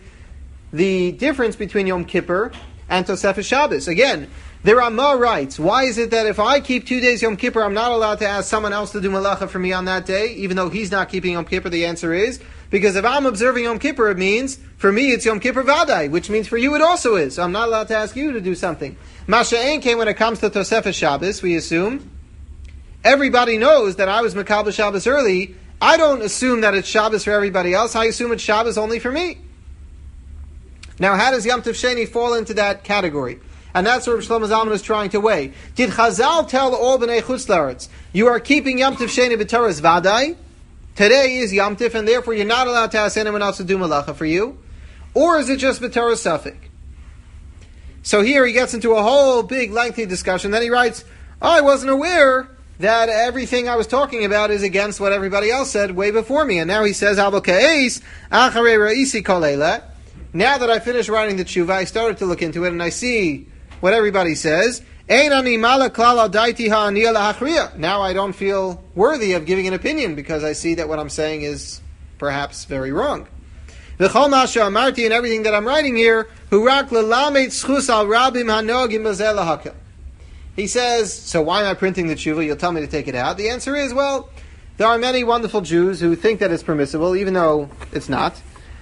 the difference between Yom Kippur and Tosefes Shabbos. Again, the Ramah writes, why is it that if I keep 2 days Yom Kippur, I'm not allowed to ask someone else to do malacha for me on that day, even though he's not keeping Yom Kippur? The answer is, because if I'm observing Yom Kippur, it means, for me it's Yom Kippur Vadai, which means for you it also is. So I'm not allowed to ask you to do something. Masha'en came when it comes to Tosefes Shabbos, we assume. Everybody knows that I was Makabel Shabbos early. I don't assume that it's Shabbos for everybody else. I assume it's Shabbos only for me. Now, how does Yom Tov Sheni fall into that category? And that's what Shlomo Zalman is trying to weigh. Did Chazal tell all B'nai Chutz La'aretz, you are keeping Yom Tov Sheni b'Torah's Vadai? Today is Yom Tov, and therefore you're not allowed to ask anyone else to do malacha for you? Or is it just b'Torah's Safek? So here he gets into a whole big lengthy discussion. Then he writes, I wasn't aware that everything I was talking about is against what everybody else said way before me. And now he says, now that I finished writing the tshuva, I started to look into it, and I see what everybody says. Now I don't feel worthy of giving an opinion, because I see that what I'm saying is perhaps very wrong. And everything that I'm writing here, he says, so why am I printing the tshuva? You'll tell me to take it out. The answer is, well, there are many wonderful Jews who think that it's permissible, even though it's not.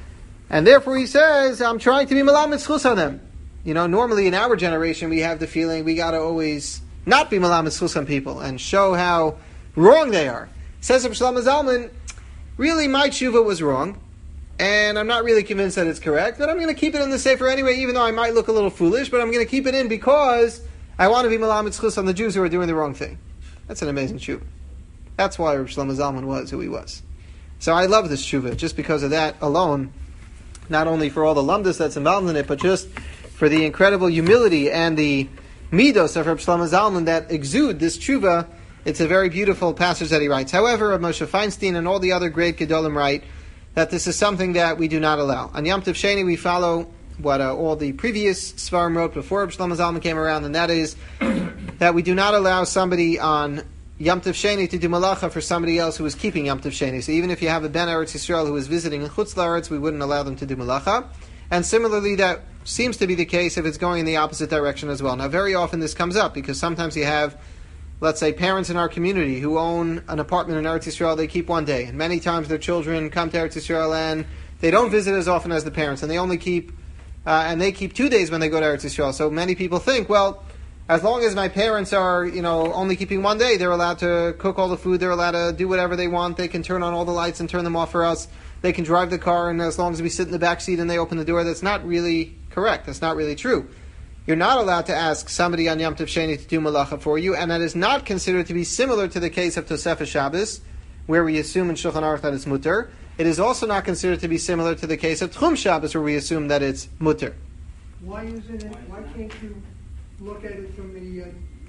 And therefore he says, I'm trying to be malamed schus on them. You know, normally in our generation we have the feeling we got to always not be malamed schus on people and show how wrong they are. Says Reb Shlomo Zalman, really my tshuva was wrong, and I'm not really convinced that it's correct, but I'm going to keep it in the sefer anyway, even though I might look a little foolish, but I'm going to keep it in because I want to be malamed schus on the Jews who are doing the wrong thing. That's an amazing tshuva. That's why Reb Shlomo Zalman was who he was. So I love this tshuva just because of that alone, not only for all the lumdus that's involved in it, but just for the incredible humility and the midos of Reb Shlomo Zalman that exude this tshuva. It's a very beautiful passage that he writes. However, Reb Moshe Feinstein and all the other great Gedolim write that this is something that we do not allow. On Yom Tov Sheni we follow what all the previous Svarim wrote before Reb Shlomo Zalman came around, and that is that we do not allow somebody on Yom Tov Sheni to do malacha for somebody else who is keeping Yom Tov Sheni. So even if you have a Ben Eretz Yisrael who is visiting in Chutz La'aretz, we wouldn't allow them to do malacha. And similarly, that seems to be the case if it's going in the opposite direction as well. Now, very often this comes up because sometimes you have, let's say, parents in our community who own an apartment in Eretz Yisrael, they keep one day. And many times their children come to Eretz Yisrael and they don't visit as often as the parents, and they only keep, and they keep 2 days when they go to Eretz Yisrael. So many people think, well, as long as my parents are, only keeping 1 day, they're allowed to cook all the food, they're allowed to do whatever they want, they can turn on all the lights and turn them off for us, they can drive the car, and as long as we sit in the back seat and they open the door, that's not really correct, that's not really true. You're not allowed to ask somebody on Yom Tov Sheni to do malacha for you, and that is not considered to be similar to the case of Tosefes Shabbos, where we assume in Shulchan Aruch that it's mutter. It is also not considered to be similar to the case of Tchum Shabbos, where we assume that it's mutter. Why can't you look at it from the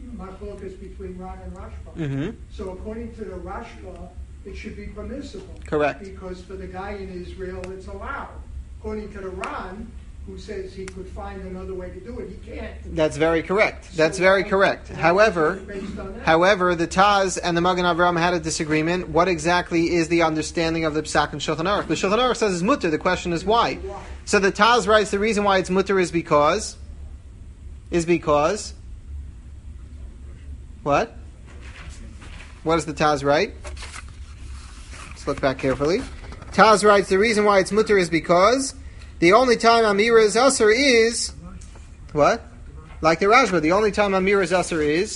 machlokas between Ran and Rashba. Mm-hmm. So according to the Rashba, it should be permissible. Correct. Because for the guy in Israel, it's allowed. According to the Ran, who says he could find another way to do it, he can't. That's very correct. That's So very why- correct. why However, based on that? However, the Taz and the Magen Avraham had a disagreement. What exactly is the understanding of the Psak and Shulchan Aruch? The Shulchan Aruch says it's mutter. The question is why. So the Taz writes the reason why it's mutter is because what? What does the Taz write? Let's look back carefully. Taz writes the reason why it's mutter is because the only time Amira is usher is what? Like the Rashba, the only time Amira is usher is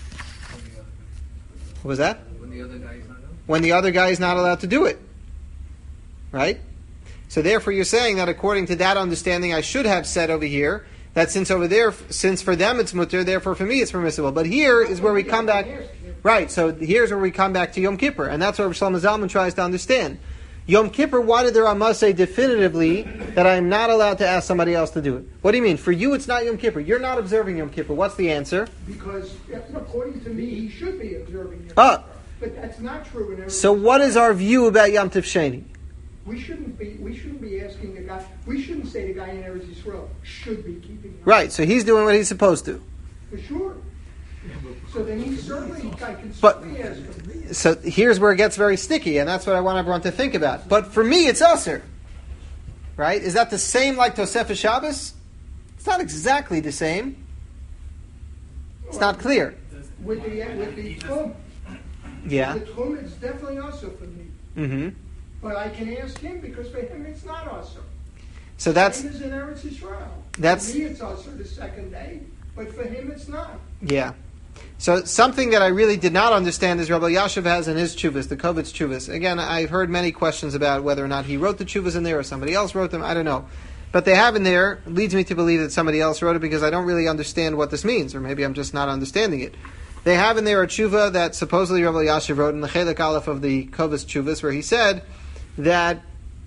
what was that? When the other guy is not out. When the other guy is not allowed to do it. Right? So therefore you're saying that according to that understanding I should have said over here that since for them it's mutter, therefore for me it's permissible. But here is where we come back. Right, so here's where we come back to Yom Kippur, and that's what Shlomo Zalman tries to understand. Yom Kippur, why did the Ramah say definitively that I am not allowed to ask somebody else to do it? What do you mean? For you it's not Yom Kippur. You're not observing Yom Kippur. What's the answer? Because according to me, he should be observing it. Ah. But that's not true. In So what is our view about Yom Tov Sheni? We shouldn't be asking the guy. We shouldn't say the guy in Eretz Yisrael should be keeping. Right, so he's doing what he's supposed to. For sure. So then I can But- certainly ask him. So here's where it gets very sticky, and that's what I want everyone to think about. But for me, it's usher. Right? Is that the same like Tosefah Shabbos? It's not exactly the same. It's not clear. With the Tchum. Yeah. The Tchum is definitely also for me. Mm-hmm. But I can ask him because for him it's not also. So that's, Same as in Eretz Yisrael. That's- For me it's also the second day, but for him it's not. yeah. So something that I really did not understand is Rabbi Yashiv has in his chuvas, the Kovitz chuvas. Again, I've heard many questions about whether or not he wrote the chuvas in there or somebody else wrote them. I don't know. But they have in there, leads me to believe that somebody else wrote it because I don't really understand what this means, or maybe I'm just not understanding it. They have in there a tshuva that supposedly Rabbi Yashiv wrote in the Chelik Aleph of the Kovitz chuvas, where he said that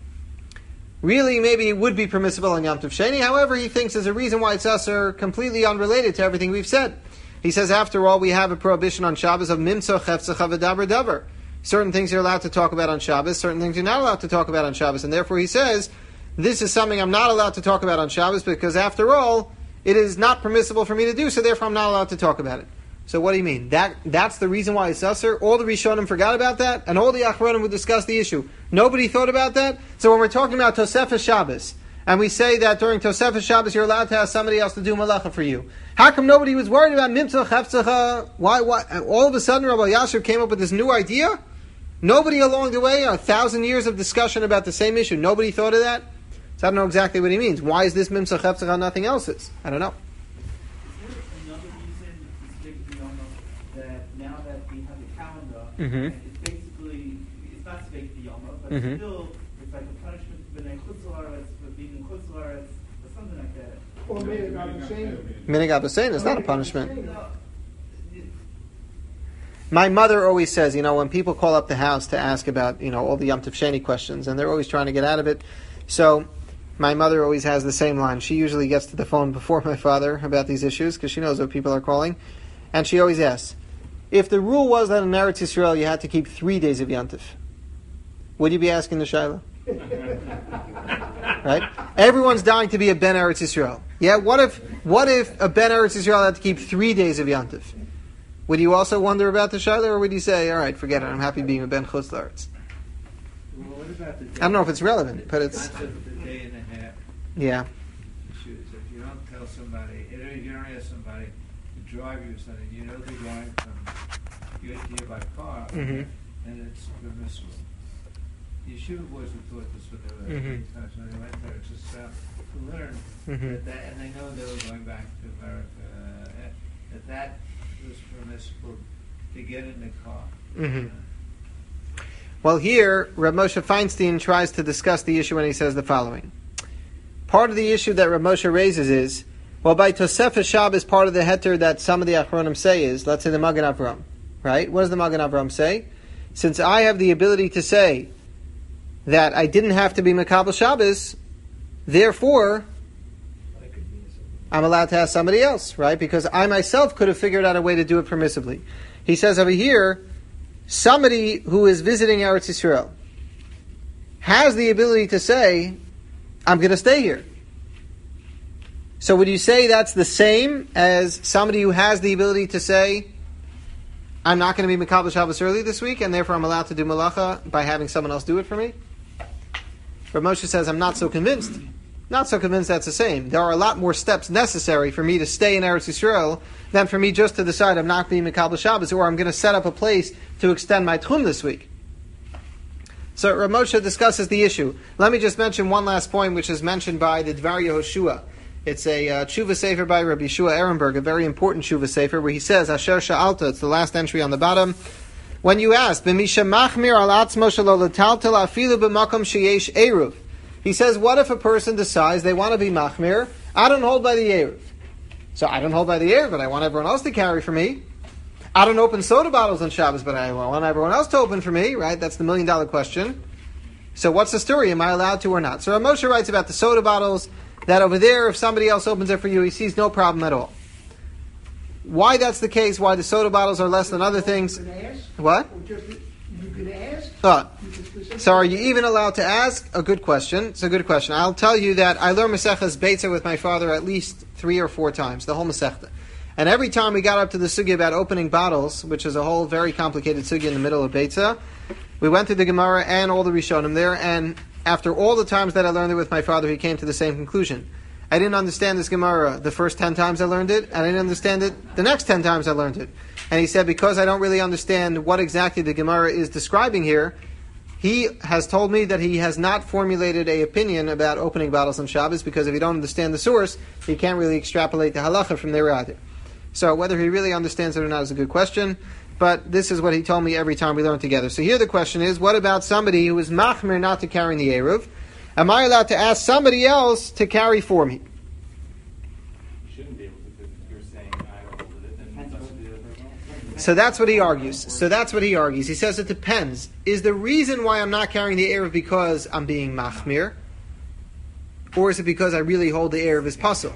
really maybe it would be permissible on Yom Tov Sheni. However, he thinks there's a reason why it's usher completely unrelated to everything we've said. He says, after all, we have a prohibition on Shabbos of mimtzo chefzecha v'daber daber. Certain things you're allowed to talk about on Shabbos, certain things you're not allowed to talk about on Shabbos. And therefore he says, this is something I'm not allowed to talk about on Shabbos because after all, it is not permissible for me to do, so therefore I'm not allowed to talk about it. So what do you mean? That's the reason why it's usher? All the Rishonim forgot about that, and all the Achronim would discuss the issue. Nobody thought about that? So when we're talking about Tosefah Shabbos, and we say that during Tosefah Shabbos you're allowed to ask somebody else to do malacha for you, how come nobody was worried about Mimtzah Chefzecha? Why? All of a sudden Rabbi Yashiv came up with this new idea? Nobody along the way, 1,000 years of discussion about the same issue, nobody thought of that? So I don't know exactly what he means. Why is this Mimtzah Chefzecha nothing else is? I don't know. Another reason it's big to be almost that now that we have a calendar, Mhm. and it's basically, it's not Sveik B'Yoma, but Mhm. still, it's like a punishment for B'nai Chutz La'aretz, for being in Chutz La'aretz, or something like that. Or maybe I'm saying. Minig Abbasein is not a punishment. No, it- My mother always says, when people call up the house to ask about, all the Yom Tov Sheni questions, and they're always trying to get out of it. So, my mother always has the same line. She usually gets to the phone before my father about these issues, because she knows what people are calling. And she always asks, if the rule was that in Eretz Yisrael you had to keep 3 days of Yom Tov, would you be asking the Shaila? Right? Everyone's dying to be a Ben Eretz Yisrael. Yeah, what if a Ben Eretz Yisrael had to keep 3 days of Yom Tov? Would you also wonder about the Shaila, or would you say, all right, forget it, I'm happy being a Ben Chutz La'aretz? Well, what about the day? I don't know if it's relevant, but it's, Concept of the day and a half yeah. issues. If you don't tell somebody, if you don't ask somebody to drive you something, they're going from here to here by car, Mhm. and it's permissible. The yeshiva boys were taught this when they were times when they went there, just to learn Mhm. that, and they know they were going back to America, that was permissible to get in the car. Mhm. Well, here, Rav Moshe Feinstein tries to discuss the issue when he says the following. Part of the issue that Rav Moshe raises is, well, by Tosefah Shabbos, part of the heter that some of the Achronim say is, let's say the Magen Avraham, right? What does the Magen Avraham say? Since I have the ability to say that I didn't have to be Makabel Shabbos, therefore, I'm allowed to ask somebody else, right? Because I myself could have figured out a way to do it permissibly. He says over here, somebody who is visiting Eretz Yisrael has the ability to say, I'm going to stay here. So would you say that's the same as somebody who has the ability to say, I'm not going to be Mekabel Shabbos early this week, and therefore I'm allowed to do Malacha by having someone else do it for me? Rav Moshe says, I'm not so convinced. Not so convinced that's the same. There are a lot more steps necessary for me to stay in Eretz Yisrael than for me just to decide I'm not being Mekabel Shabbos, or I'm going to set up a place to extend my Tchum this week. So Rav Moshe discusses the issue. Let me just mention one last point, which is mentioned by the Dvar Yehoshua. It's a tshuva sefer by Rabbi Yeshua Ehrenberg, a very important tshuva sefer, where he says, Asher Sha'alta, it's the last entry on the bottom. When you ask, B'misha machmir al atzmo shelo l'taltel afilu b'makom sheyesh eruv. He says, what if a person decides they want to be machmir? I don't hold by the eruv. So I don't hold by the eruv, but I want everyone else to carry for me. I don't open soda bottles on Shabbos, but I want everyone else to open for me, right? That's the $1 million question. So what's the story? Am I allowed to or not? So Rav Moshe writes about the soda bottles, that over there, if somebody else opens it for you, he sees no problem at all. Why that's the case, why the soda bottles are less than other things. You can ask? What? Or just, you can ask? You can specifically So are you even allowed to ask? A good question. It's a good question. I'll tell you that I learned Maseches Beitza with my father at least 3 or 4 times, the whole Masechta. And every time we got up to the sugya about opening bottles, which is a whole very complicated sugya in the middle of Beitza, we went to the Gemara and all the Rishonim there, and after all the times that I learned it with my father, he came to the same conclusion. I didn't understand this Gemara the first 10 times I learned it, and I didn't understand it the next 10 times I learned it. And he said, because I don't really understand what exactly the Gemara is describing here, he has told me that he has not formulated an opinion about opening bottles on Shabbos, because if you don't understand the source, he can't really extrapolate the halacha from there either. So whether he really understands it or not is a good question, but this is what he told me every time we learn together. So here the question is, what about somebody who is machmir not to carry in the Eruv? Am I allowed to ask somebody else to carry for me? You shouldn't be able to, because if you're saying I don't hold it, then it's up to the other person. So that's what he argues. He says it depends. Is the reason why I'm not carrying the Eruv because I'm being machmir? Or is it because I really hold the Eruv as pasul?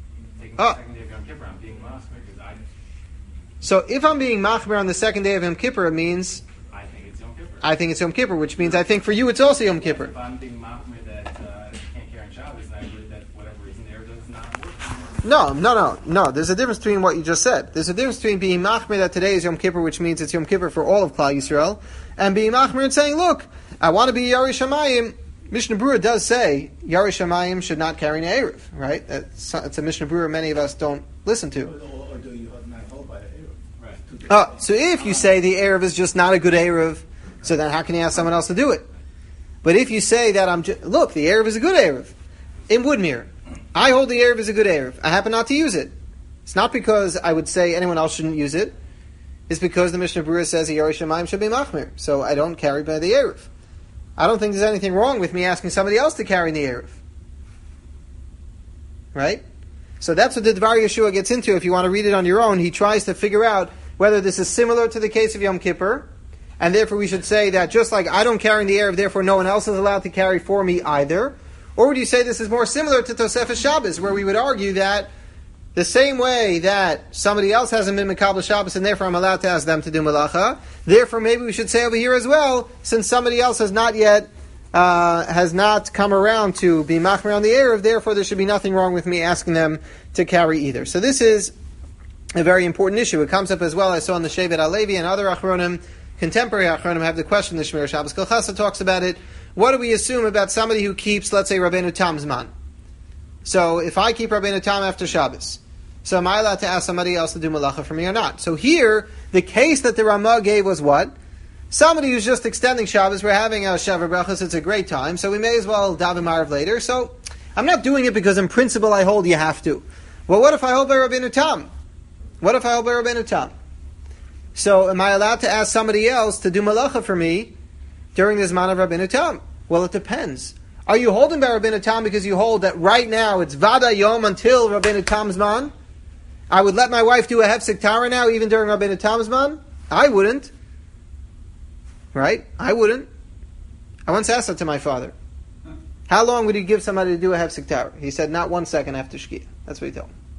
So if I'm being machmir on the second day of Yom Kippur, it means I think it's Yom Kippur. I think it's Yom Kippur, which means I think for you it's also Yom Kippur. If I'm being machmir that you can't carry on Shabbos, and I believe that whatever reason there does not work. No. There's a difference between what you just said. There's a difference between being machmir that today is Yom Kippur, which means it's Yom Kippur for all of Klal Yisrael, and being machmir and saying, look, I want to be Yarei Shamayim. Mishnah Berurah does say Yarei Shamayim should not carry an Eruv, right? It's a Mishnah Berurah many of us don't listen to. Or do you not hold by the Eruv? Right. So if you say the Eruv is just not a good Eruv, so then how can you ask someone else to do it? But if you say that look, the Eruv is a good Eruv. In Woodmere, I hold the Eruv is a good Eruv. I happen not to use it. It's not because I would say anyone else shouldn't use it. It's because the Mishnah Berurah says the Yarei Shamayim should be machmir. So I don't carry by the Eruv. I don't think there's anything wrong with me asking somebody else to carry the Eruv. Right? So that's what the Dvar Yeshua gets into. If you want to read it on your own, he tries to figure out whether this is similar to the case of Yom Kippur, and therefore we should say that just like I don't carry the Eruv, therefore no one else is allowed to carry for me either. Or would you say this is more similar to Tosefes Shabbos, where we would argue that the same way that somebody else hasn't been Mekabel Shabbos, and therefore I'm allowed to ask them to do Malacha, therefore maybe we should say over here as well, since somebody else has not yet has not come around to be machmir on the Eruv, therefore there should be nothing wrong with me asking them to carry either. So this is a very important issue. It comes up as well, I saw in the Shevet HaLevi and other Achronim, contemporary Achronim have the question, the Shmir Shabbos Kol Chassid talks about it. What do we assume about somebody who keeps, let's say, Rabbeinu Tam's man? So if I keep Rabbeinu Tam after Shabbos, so am I allowed to ask somebody else to do Malacha for me or not? So here, the case that the Ramah gave was what? Somebody who's just extending Shabbos, we're having a Shavuot Brachos, it's a great time, so we may as well daven Marav later. So I'm not doing it because in principle I hold you have to. Well, what if I hold by Rabbeinu Tam? What if I hold by Rabbeinu Tam? So am I allowed to ask somebody else to do Malacha for me during this man of Rabbeinu Tam? Well, it depends. Are you holding by Rabbeinu Tam because you hold that right now it's Vada Yom until Rabbeinu Tam's man? I would let my wife do a Hefsek Tara now even during Rabbeinu Tam's man? I wouldn't. Right? I wouldn't. I once asked that to my father. How long would you give somebody to do a Hefsek Tara? He said, not 1 second after Shkia. That's what he told me.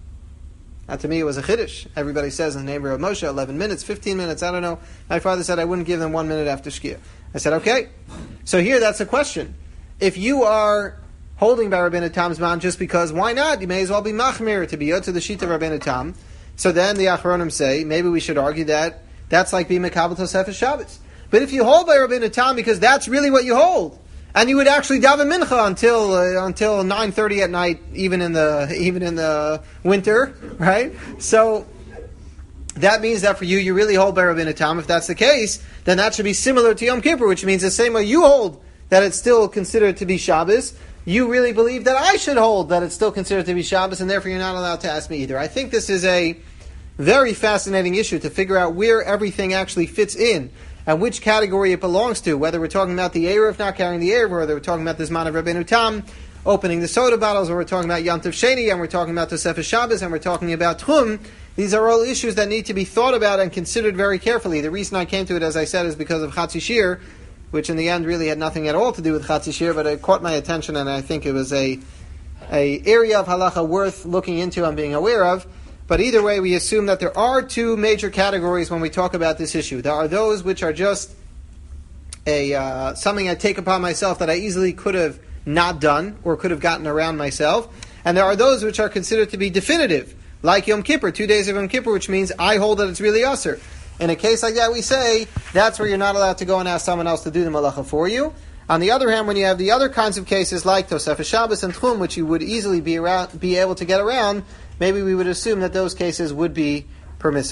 To me, it was a chiddush. Everybody says in the name of Moshe, 11 minutes, 15 minutes, I don't know. My father said I wouldn't give them 1 minute after Shkia. I said, okay. So here, that's a question. If you are holding by Rabbeinu Tam's man just because, why not? You may as well be machmir to be to the sheet of Rabbeinu Tam. So then the Achronim say, maybe we should argue that that's like being Mekabel Tosefes Shabbos. But if you hold by Rabbeinu Tam because that's really what you hold, and you would actually daven mincha until 9:30 at night, even in the winter, right? So that means that for you, you really hold by Rabbeinu Tam. If that's the case, then that should be similar to Yom Kippur, which means the same way you hold that it's still considered to be Shabbos, you really believe that I should hold that it's still considered to be Shabbos, and therefore you're not allowed to ask me either. I think this is a very fascinating issue to figure out where everything actually fits in and which category it belongs to, whether we're talking about the Erev not carrying the Erev, or whether we're talking about the Zman of Rabbeinu Tam opening the soda bottles, or we're talking about Yom Tov Sheni, and we're talking about Tosefes Shabbos, and we're talking about Tchum. These are all issues that need to be thought about and considered very carefully. The reason I came to it, as I said, is because of Chatzi Shir, which in the end really had nothing at all to do with Chatzi Shir, but it caught my attention, and I think it was a area of halacha worth looking into and being aware of. But either way, we assume that there are two major categories when we talk about this issue. There are those which are just something I take upon myself that I easily could have not done or could have gotten around myself. And there are those which are considered to be definitive, like Yom Kippur, 2 days of Yom Kippur, which means I hold that it's really Asur. In a case like that, we say that's where you're not allowed to go and ask someone else to do the malacha for you. On the other hand, when you have the other kinds of cases like Tosefes Shabbos and Tchum, which you would easily be able to get around, maybe we would assume that those cases would be permissible.